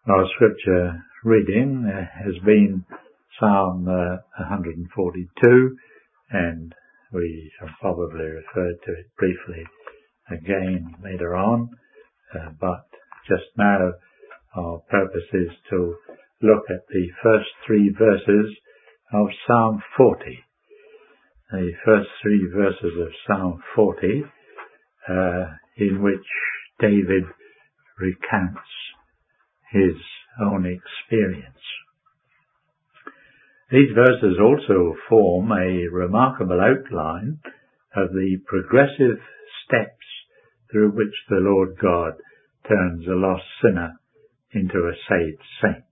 Our scripture reading has been Psalm 142, and we shall probably refer to it briefly again later on, but just now our purpose is to look at the first three verses of Psalm 40. The first three verses of Psalm 40, in which David recounts his own experience. These verses also form a remarkable outline of the progressive steps through which the Lord God turns a lost sinner into a saved saint.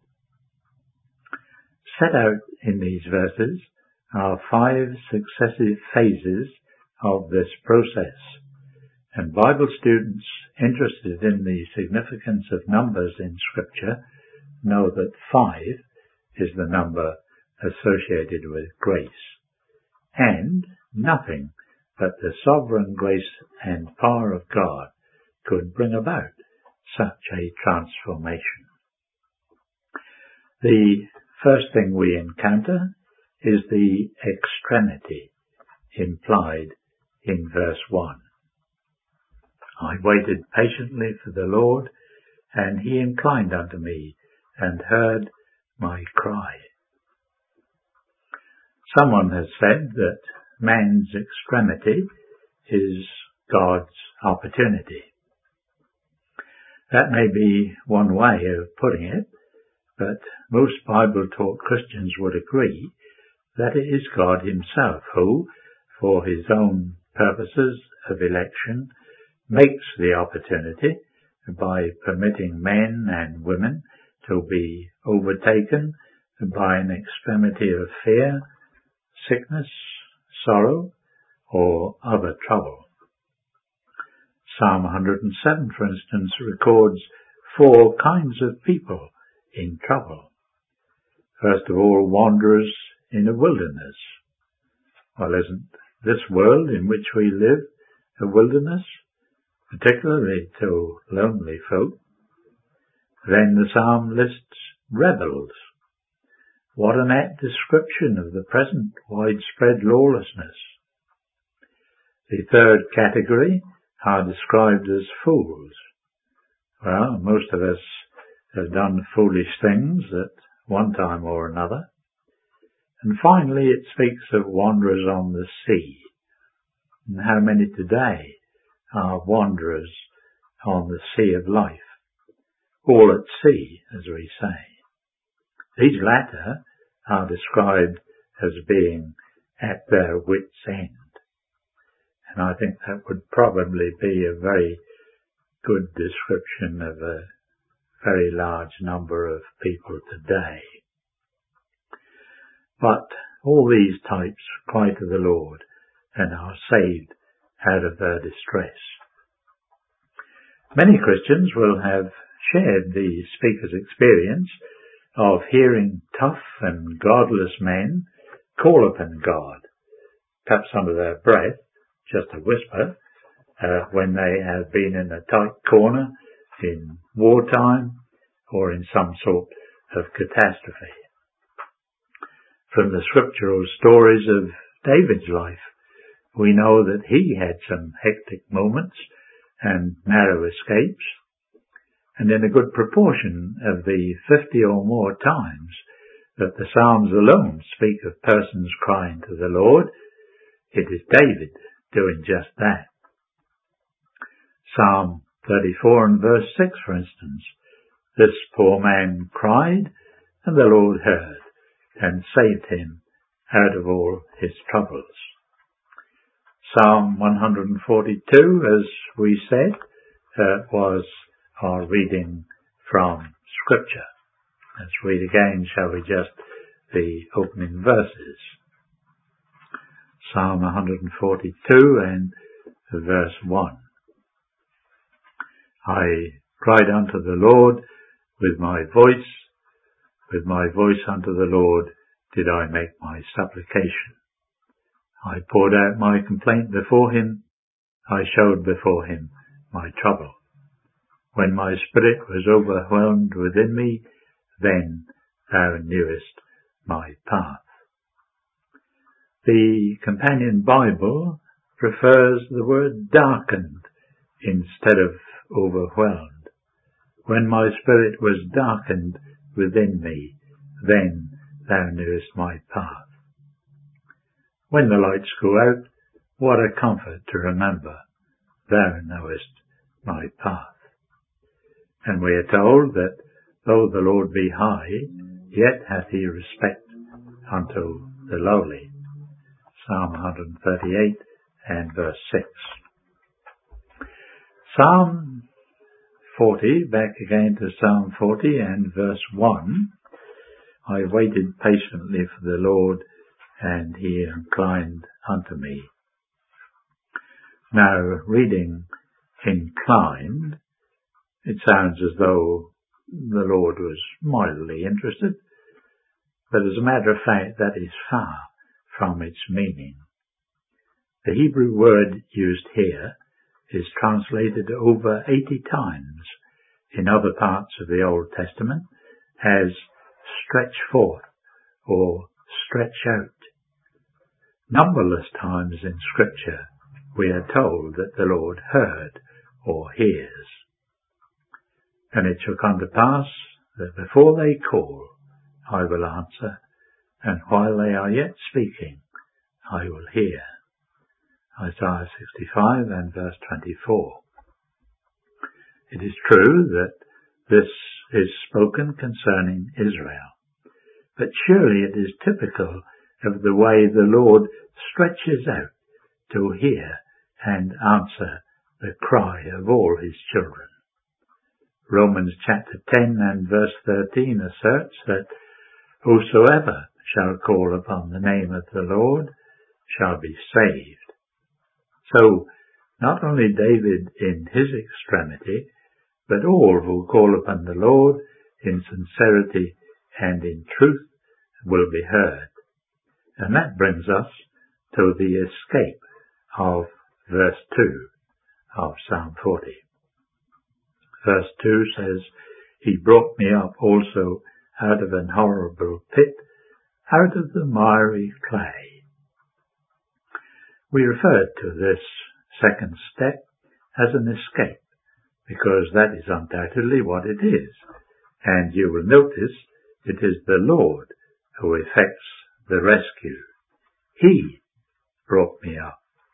Set out in these verses are 5 successive phases of this process, and Bible students interested in the significance of numbers in Scripture know that 5 is the number associated with grace, and nothing but the sovereign grace and power of God could bring about such a transformation. The first thing we encounter is the extremity implied in verse 1. I waited patiently for the Lord, and he inclined unto me and heard my cry. Someone has said that man's extremity is God's opportunity. That may be one way of putting it, but most Bible-taught Christians would agree that it is God himself who, for his own purposes of election, makes the opportunity by permitting men and women to be overtaken by an extremity of fear, sickness, sorrow, or other trouble. Psalm 107, for instance, records 4 kinds of people in trouble. First of all, wanderers in a wilderness. Well, isn't this world in which we live a wilderness, particularly to lonely folk? Then the psalm lists rebels. What an apt description of the present widespread lawlessness. The third category are described as fools. Well, most of us have done foolish things at one time or another. And finally, it speaks of wanderers on the sea. And how many today are wanderers on the sea of life? All at sea, as we say. These latter are described as being at their wits' end. And I think that would probably be a very good description of a very large number of people today. But all these types cry to the Lord and are saved out of their distress. Many Christians will have shared the speaker's experience of hearing tough and godless men call upon God, perhaps under their breath, just a whisper, when they have been in a tight corner in wartime or in some sort of catastrophe. From the scriptural stories of David's life, we know that he had some hectic moments and narrow escapes, and in a good proportion of the 50 or more times that the Psalms alone speak of persons crying to the Lord, it is David doing just that. Psalm 34 and verse 6, for instance, this poor man cried, and the Lord heard, and saved him out of all his troubles. Psalm 142, as we said, was our reading from Scripture. Let's read again, shall we, just the opening verses. Psalm 142 and verse 1. I cried unto the Lord with my voice unto the Lord did I make my supplication. I poured out my complaint before him, I showed before him my trouble. When my spirit was overwhelmed within me, then thou knewest my path. The Companion Bible prefers the word darkened instead of overwhelmed. When my spirit was darkened within me, then thou knewest my path. When the lights go out, what a comfort to remember, thou knowest my path. And we are told that though the Lord be high, yet hath he respect unto the lowly. Psalm 138 and verse 6. Psalm 40, back again to Psalm 40 and verse 1. I waited patiently for the Lord, and he inclined unto me. Now, reading inclined, it sounds as though the Lord was mildly interested, but as a matter of fact, that is far from its meaning. The Hebrew word used here is translated over 80 times in other parts of the Old Testament as stretch forth or stretch out. Numberless times in Scripture we are told that the Lord heard or hears. And it shall come to pass that before they call, I will answer, and while they are yet speaking, I will hear. Isaiah 65 and verse 24. It is true that this is spoken concerning Israel, but surely it is typical of the way the Lord stretches out to hear and answer the cry of all his children. Romans chapter 10 and verse 13 asserts that whosoever shall call upon the name of the Lord shall be saved. So, not only David in his extremity, but all who call upon the Lord in sincerity and in truth will be heard. And that brings us to the escape of verse 2 of Psalm 40. Verse 2 says, He brought me up also out of an horrible pit, out of the miry clay. We referred to this second step as an escape, because that is undoubtedly what it is. And you will notice it is the Lord who effects the rescue. He brought me up.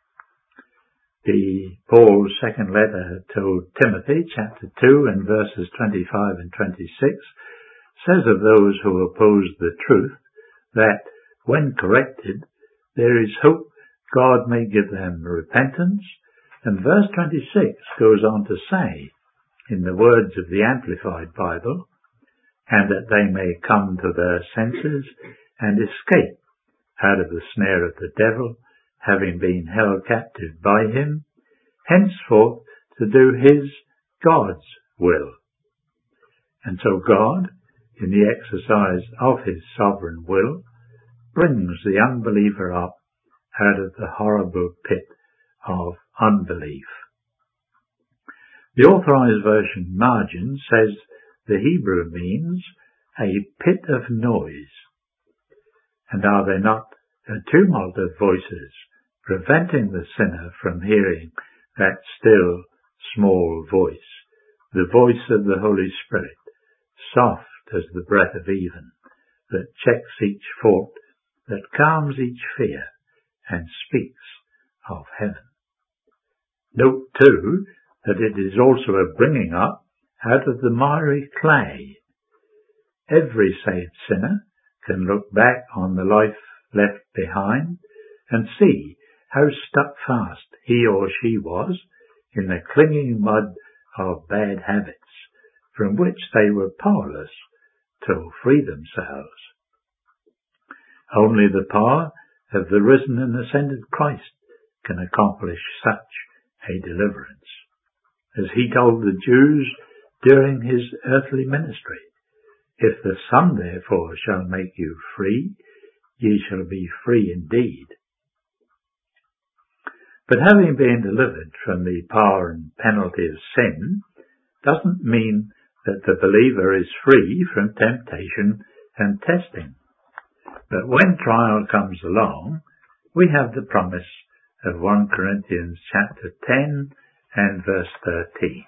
Paul's second letter to Timothy, chapter 2 and verses 25 and 26, says of those who oppose the truth that, when corrected, there is hope God may give them repentance. And verse 26 goes on to say, in the words of the Amplified Bible, and that they may come to their senses and escape out of the snare of the devil, having been held captive by him, henceforth to do his, God's, will. And so God, in the exercise of his sovereign will, brings the unbeliever up out of the horrible pit of unbelief. The Authorized Version margin says the Hebrew means a pit of noise. And are there not a tumult of voices preventing the sinner from hearing that still, small voice, the voice of the Holy Spirit, soft as the breath of even, that checks each fault, that calms each fear, and speaks of heaven? Note, too, that it is also a bringing up out of the miry clay. Every saved sinner can look back on the life left behind and see how stuck fast he or she was in the clinging mud of bad habits from which they were powerless to free themselves. Only the power of the risen and ascended Christ can accomplish such a deliverance. As he told the Jews during his earthly ministry, If the Son therefore shall make you free, ye shall be free indeed. But having been delivered from the power and penalty of sin, doesn't mean that the believer is free from temptation and testing. But when trial comes along, we have the promise of 1 Corinthians chapter 10 and verse 13.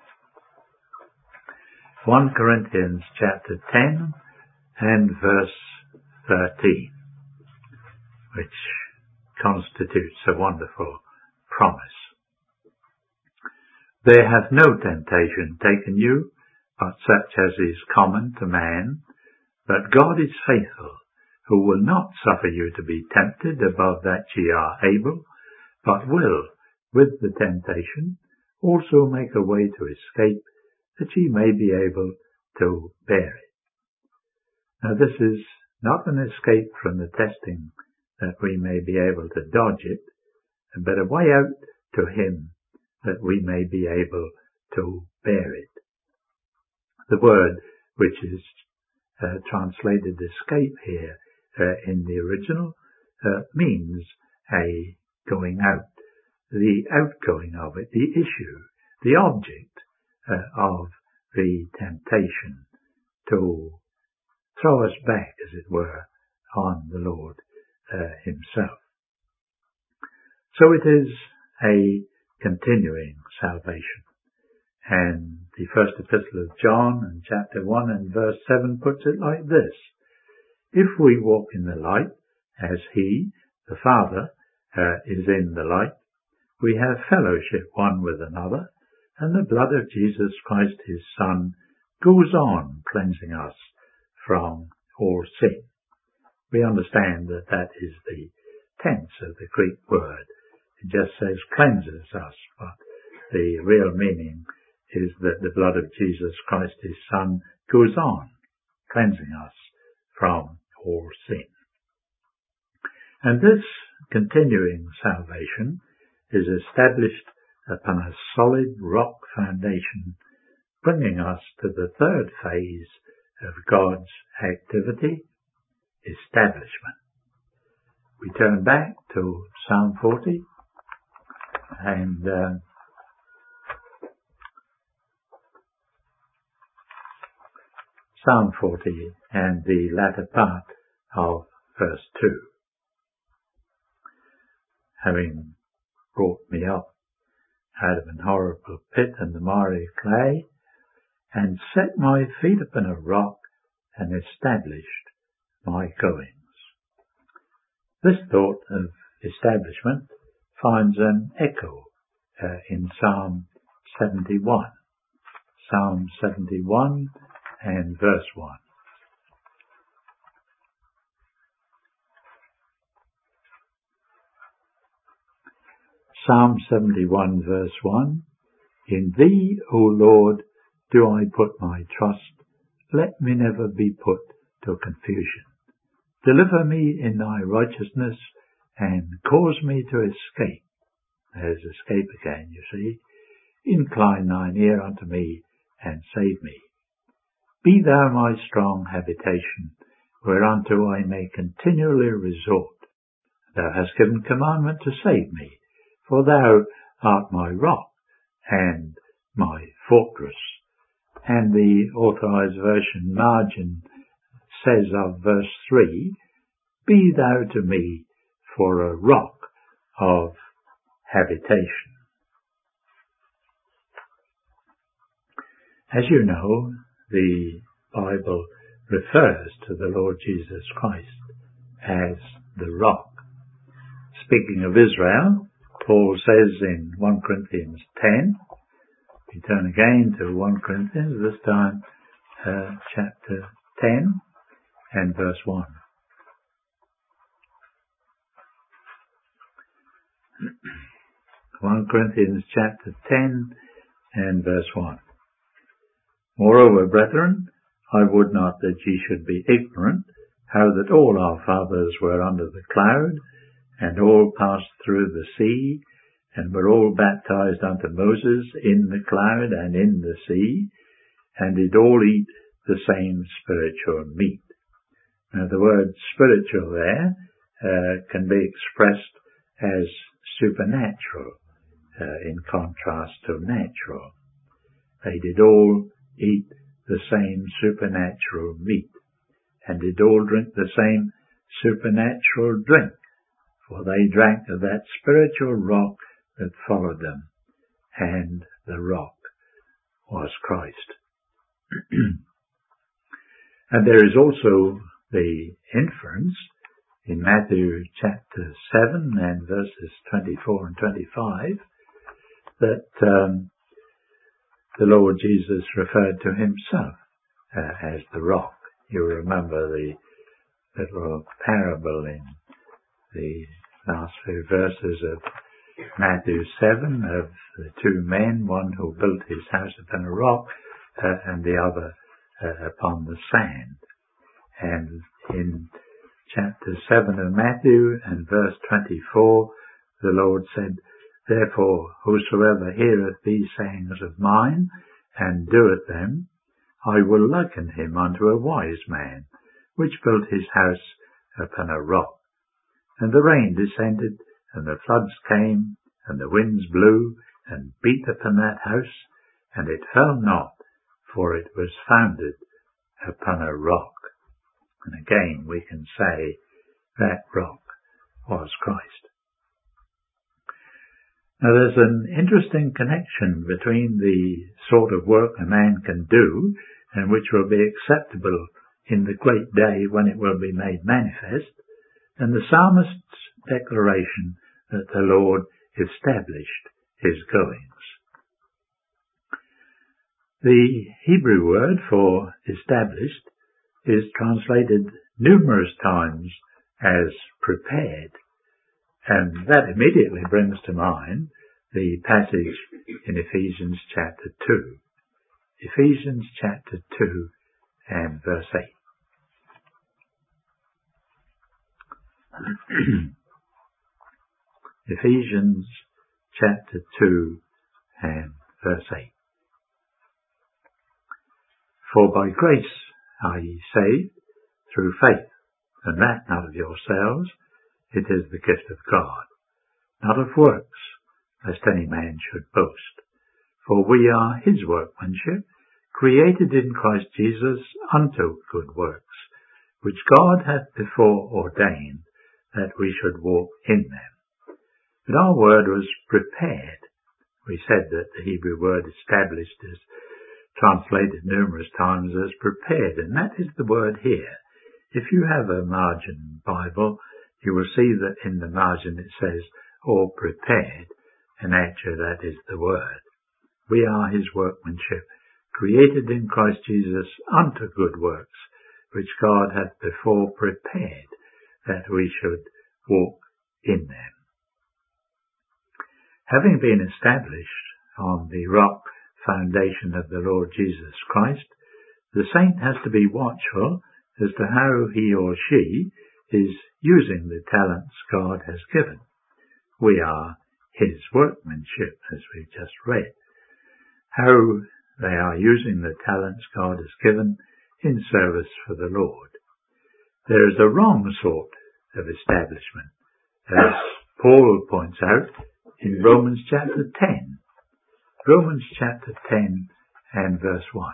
1 Corinthians chapter 10 and verse 13, which constitutes a wonderful promise. There hath no temptation taken you, but such as is common to man. But God is faithful, who will not suffer you to be tempted above that ye are able, but will, with the temptation, also make a way to escape, that ye may be able to bear it. Now this is not an escape from the testing that we may be able to dodge it, but a way out to Him that we may be able to bear it. The word which is translated escape here in the original means a going out, the outgoing of it, the issue, the object of the temptation, to throw us back, as it were, on the Lord Himself. So it is a continuing salvation. And the first epistle of John, in chapter 1 and verse 7, puts it like this: If we walk in the light, as He, the Father, is in the light, we have fellowship one with another, and the blood of Jesus Christ, His Son, goes on cleansing us from all sin. We understand that that is the tense of the Greek word. It just says cleanses us, but the real meaning is that the blood of Jesus Christ, His Son, goes on cleansing us from all sin. And this continuing salvation is established upon a solid rock foundation, bringing us to the third phase of God's activity, establishment. We turn back to Psalm 40 and Psalm 40 and the latter part of verse 2. Having brought me up out of an horrible pit and the miry clay, and set my feet upon a rock, and established my goings. This thought of establishment finds an echo in Psalm 71. Psalm 71 and verse 1. Psalm 71 verse 1. In Thee, O Lord, do I put my trust. Let me never be put to confusion. Deliver me in Thy righteousness, and cause me to escape. There's escape again, you see. Incline Thine ear unto me, and save me. Be Thou my strong habitation, whereunto I may continually resort. Thou hast given commandment to save me, for Thou art my rock and my fortress. And the Authorized Version margin says of verse 3, Be Thou to me for a rock of habitation. As you know, the Bible refers to the Lord Jesus Christ as the rock. Speaking of Israel, Paul says in 1 Corinthians 10, we turn again to 1 Corinthians, this time chapter 10 and verse 1. (1 Corinthians chapter 10 and verse 1). Moreover, brethren, I would not that ye should be ignorant, how that all our fathers were under the cloud, and all passed through the sea, and were all baptized unto Moses in the cloud and in the sea, and did all eat the same spiritual meat. Now the word spiritual there can be expressed as supernatural, in contrast to natural. they did all eat the same supernatural meat, and did all drink the same supernatural drink, for they drank of that spiritual rock that followed them, and the rock was Christ. And there is also the inference in Matthew chapter 7 and verses 24 and 25 that the Lord Jesus referred to himself as the rock. You remember the little parable in the last few verses of Matthew 7 of the two men, one who built his house upon a rock and the other upon the sand. And in chapter 7 of Matthew and verse 24, the Lord said, "Therefore whosoever heareth these sayings of mine, and doeth them, I will liken him unto a wise man, which built his house upon a rock. And the rain descended, and the floods came, and the winds blew, and beat upon that house, and it fell not, for it was founded upon a rock." And again we can say that rock was Christ. Now there's an interesting connection between the sort of work a man can do and which will be acceptable in the great day when it will be made manifest, and the psalmist's declaration that the Lord established his goings. The Hebrew word for established is translated numerous times as prepared, and that immediately brings to mind the passage in Ephesians chapter 2. Ephesians chapter 2 and verse 8. Ephesians chapter 2 and verse 8. "For by grace are ye saved through faith, and that not of yourselves, it is the gift of God, not of works, lest any man should boast. For we are his workmanship, created in Christ Jesus unto good works, which God hath before ordained that we should walk in them." But our word was prepared. We said that the Hebrew word established is translated numerous times as prepared, and that is the word here. If you have a margin Bible, you will see that in the margin it says, "or prepared," and actually that is the word. We are his workmanship, created in Christ Jesus unto good works, which God hath before prepared that we should walk in them. Having been established on the rock foundation of the Lord Jesus Christ, the saint has to be watchful as to how he or she is using the talents God has given. We are his workmanship, as we've just read. How they are using the talents God has given in service for the Lord. There is a wrong sort of establishment, as Paul points out in Romans chapter 10. Romans chapter 10 and verse 1.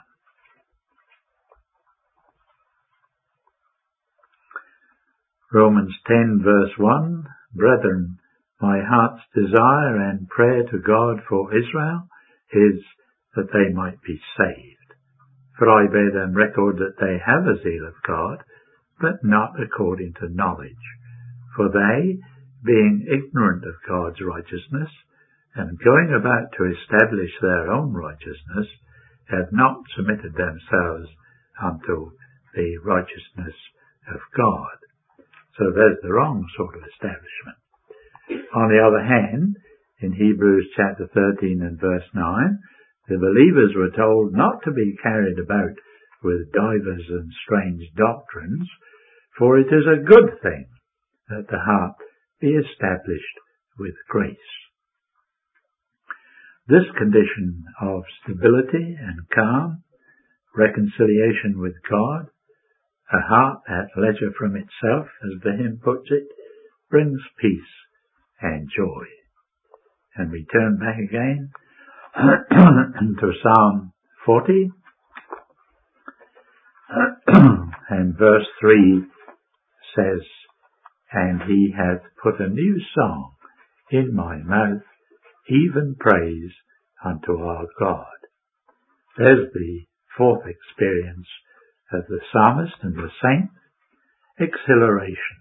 Romans 10 verse 1, "Brethren, my heart's desire and prayer to God for Israel is that they might be saved. For I bear them record that they have a zeal of God, but not according to knowledge. For they, being ignorant of God's righteousness, and going about to establish their own righteousness, have not submitted themselves unto the righteousness of God." So there's the wrong sort of establishment. On the other hand, in Hebrews chapter 13 and verse 9, the believers were told not to be carried about with divers and strange doctrines, for it is a good thing that the heart be established with grace. This condition of stability and calm, reconciliation with God, a heart at leisure from itself, as the hymn puts it, brings peace and joy. And we turn back again to Psalm 40 and verse 3 says, "And he hath put a new song in my mouth, even praise unto our God." There's the fourth experience of the psalmist and the saint: exhilaration.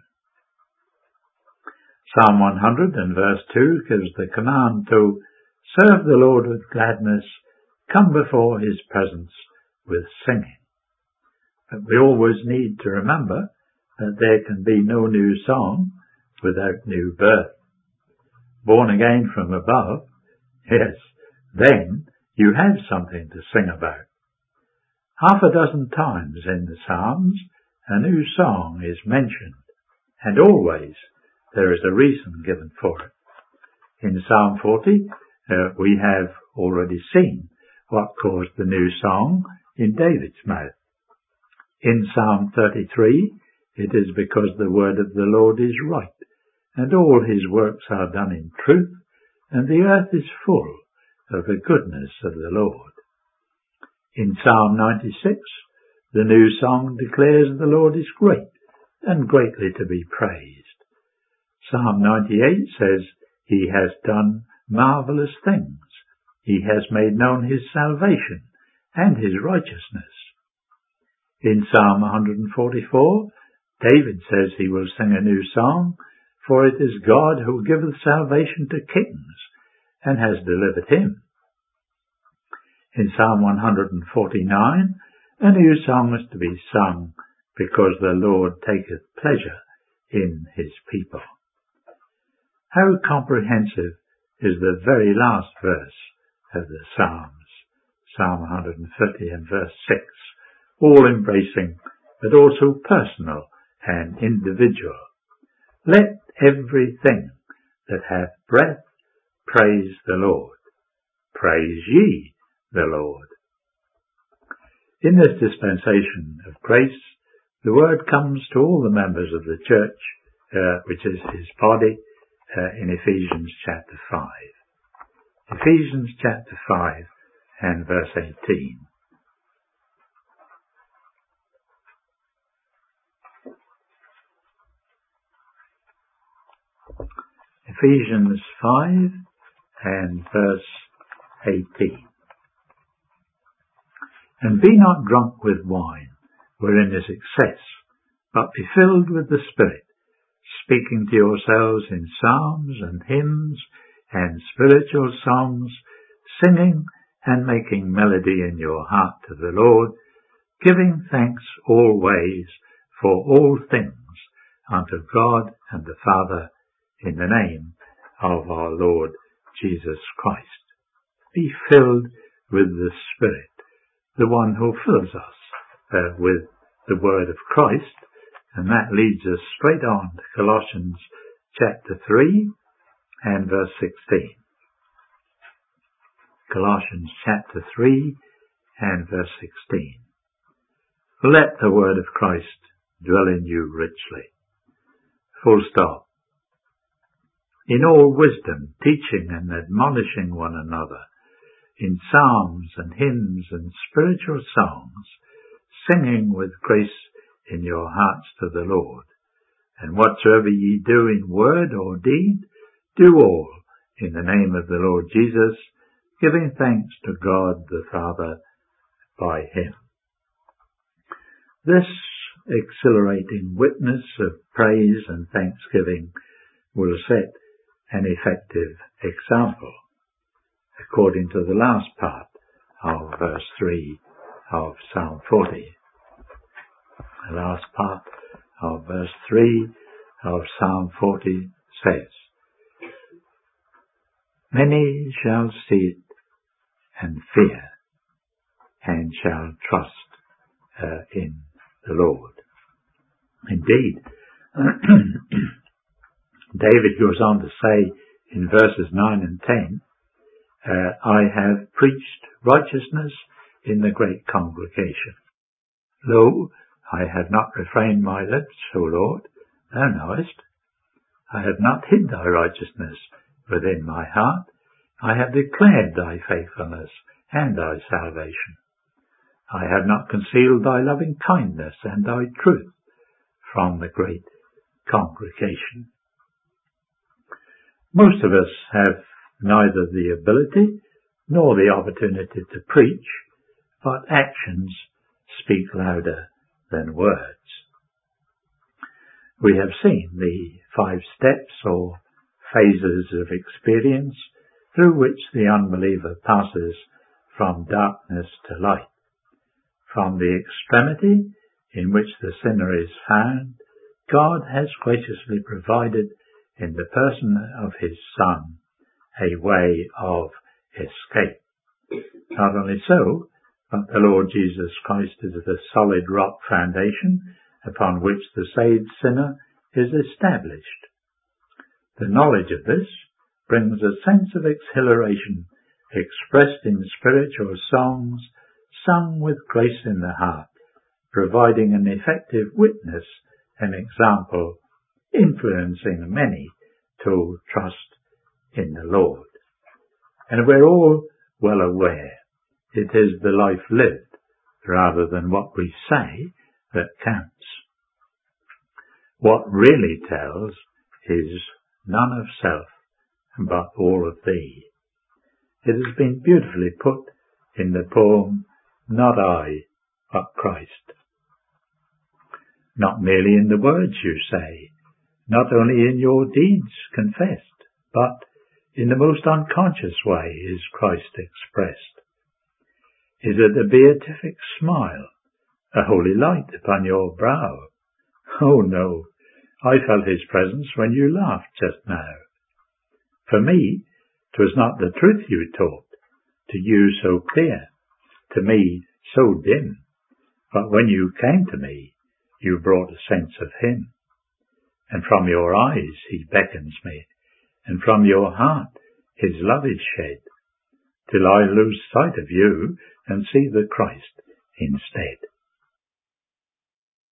Psalm 100 and verse 2 gives the command to serve the Lord with gladness, come before his presence with singing. But we always need to remember that there can be no new song without new birth. Born again from above, yes, then you have something to sing about. Half a dozen times in the Psalms a new song is mentioned, and always there is a reason given for it. In Psalm 40, we have already seen what caused the new song in David's mouth. In Psalm 33, it is because the word of the Lord is right, and all his works are done in truth, and the earth is full of the goodness of the Lord. In Psalm 96, the new song declares the Lord is great and greatly to be praised. Psalm 98 says, he has done marvelous things. He has made known his salvation and his righteousness. In Psalm 144, David says he will sing a new song, for it is God who giveth salvation to kings, and has delivered him. In Psalm 149, a new song is to be sung, because the Lord taketh pleasure in his people. How comprehensive is the very last verse of the Psalms, Psalm 150 and verse 6, all embracing, but also personal and individual. Let everything that hath breath praise the Lord. Praise ye the Lord. In this dispensation of grace, the word comes to all the members of the church, which is his body, in Ephesians chapter 5. Ephesians chapter 5 and verse 18. Ephesians 5 and verse 18. And be not drunk with wine, wherein is excess, but be filled with the Spirit, speaking to yourselves in psalms and hymns and spiritual songs, singing and making melody in your heart to the Lord, giving thanks always for all things unto God and the Father, in the name of our Lord Jesus Christ. Be filled with the Spirit, the one who fills us with the word of Christ, and that leads us straight on to Colossians chapter 3 and verse 16. Colossians chapter 3 and verse 16. Let the word of Christ dwell in you richly. Full stop. In all wisdom, teaching and admonishing one another, in psalms and hymns and spiritual songs, singing with grace in your hearts to the Lord. And whatsoever ye do in word or deed, do all in the name of the Lord Jesus, giving thanks to God the Father by him. This exhilarating witness of praise and thanksgiving will set an effective example, according to the last part of verse 3 of Psalm 40. The last part of verse 3 of Psalm 40 says, many shall see it and fear, and shall trust in the Lord. Indeed, David goes on to say in verses 9 and 10, I have preached righteousness in the great congregation. Lo, I have not refrained my lips, O Lord, thou knowest. I have not hid thy righteousness within my heart. I have declared thy faithfulness and thy salvation. I have not concealed thy loving kindness and thy truth from the great congregation. Most of us have neither the ability nor the opportunity to preach, but actions speak louder than words. We have seen the 5 steps or phases of experience through which the unbeliever passes from darkness to light. From the extremity in which the sinner is found, God has graciously provided in the person of his Son a way of escape. Not only so, but the Lord Jesus Christ is the solid rock foundation upon which the saved sinner is established. The knowledge of this brings a sense of exhilaration expressed in spiritual songs sung with grace in the heart, providing an effective witness and example, influencing many to trust in the Lord. And we're all well aware it is the life lived rather than what we say that counts. What really tells is none of self, but all of thee. It has been beautifully put in the poem, Not I, but Christ. Not merely in the words you say, not only in your deeds confessed, but in the most unconscious way is Christ expressed. Is it a beatific smile, a holy light upon your brow? Oh no, I felt his presence when you laughed just now. For me, 'twas not the truth you taught, to you so clear, to me so dim, but when you came to me, you brought a sense of him. And from your eyes he beckons me, and from your heart his love is shed, till I lose sight of you and see the Christ instead.